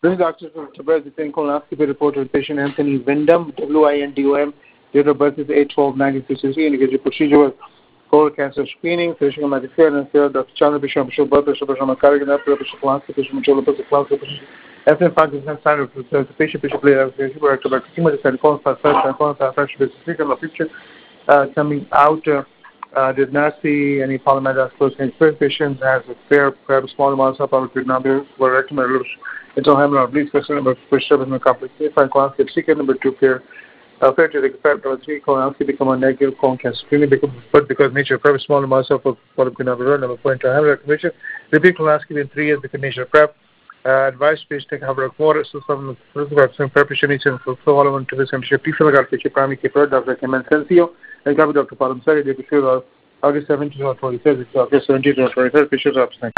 This is Dr. Tabez, the colonoscopy report with patient Anthony Windom, Windom. Date of birth is 8/12/1963. Indicated procedure was colon cancer screening. Finishing on Medicare and Dr. Chandra Bishop, Bishop Blood Pressure, Bishop Carrigan, Bishop Colonoscopy, Bishop Majola, Bishop Colonoscopy, Bishop Ethnic Function, and Standard, the patient, Bishop Later, Bishop Director, Dr. Kimberly, colon fracture, business speaker in the future, coming out. Did not see any polymetasclerosis. First patient has a fair, perhaps small amount of power could not be recommended. Until him, please question number for service and complicated. Find colonoscopy secret number 2 pair. Fair to the effect number 3 colonoscopy become a negative colon cancer screening because nature of prep small amounts of polyp could not be run. Number 4 into hammer recommendation. Repeat colonoscopy in 3 years because nature of prep. Advice please take hammer water so some preparation needs and so all on to this and ship people got to primary care Dr. Kemen Sensio and Dr. Param Sari, August 17th or 23rd, August 17th or 23rd, Fisher's Ups.